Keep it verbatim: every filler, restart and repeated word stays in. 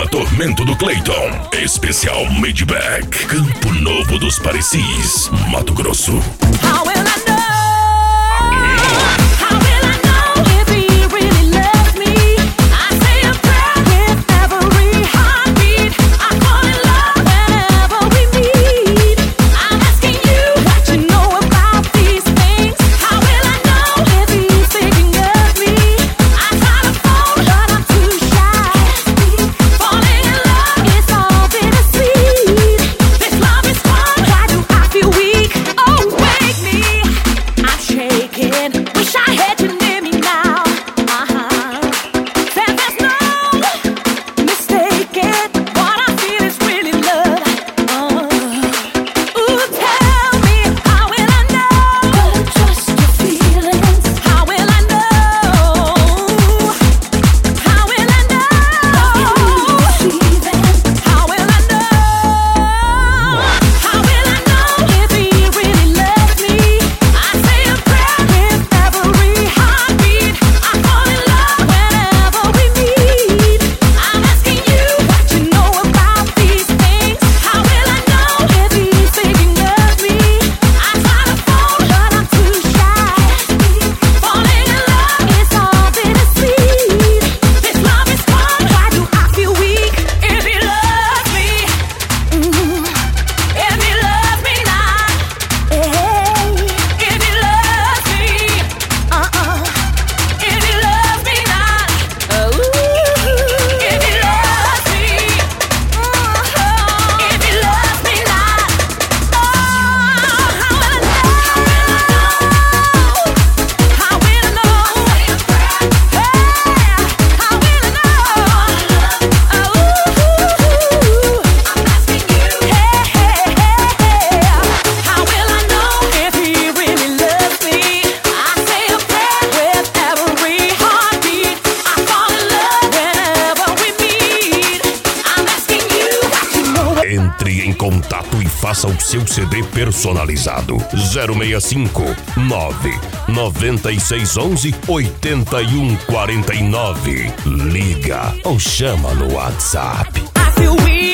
Programa Tormento do Cleiton. Especial Madeback. Campo Novo dos Parecis, Mato Grosso. How will I know? How will I know if he really loves me? I say a prayer with every heartbeat. I fall in love whenever we meet. I'm asking you what you know about these things. How will I know if he's thinking of me? I try to phone, but I'm too shy. Falling in love is all bittersweet. This love is fun. Why do I feel weak? Oh, wake me. I'm shaking. Wish I had you near me now. Uh-huh. Said there's no mistaking. What I feel is really love. Uh. Ooh, tell me, how will I know? Don't trust your feelings. How will I know? How will I know? How will I know? How will I know if he really loves me? I say a prayer with every heartbeat. I fall in love whenever we meet. I'm asking you what you know about these things. How will I know if he's thinking of me? I try to phone, but I'm too shy. Falling in love is all bittersweet. This love is fun. Why do I feel weak? If he loves me, mm, if he loves me not, hey, if he loves me, uh-uh, if he loves me not, oh, if he loves me, uh-huh, if he loves me not, oh, how will I know? How will I know? Hey, how will I know? Oh, I'm asking you. Hey, hey, hey, how will I know if he really loves me? I say a prayer with every heartbeat. I fall in love whenever we meet. I'm asking you what you know. Entre em contato e faça o seu C D personalizado. zero seis cinco nove nove seis um um oito um quatro nove. Liga ou chama no WhatsApp. I feel weak.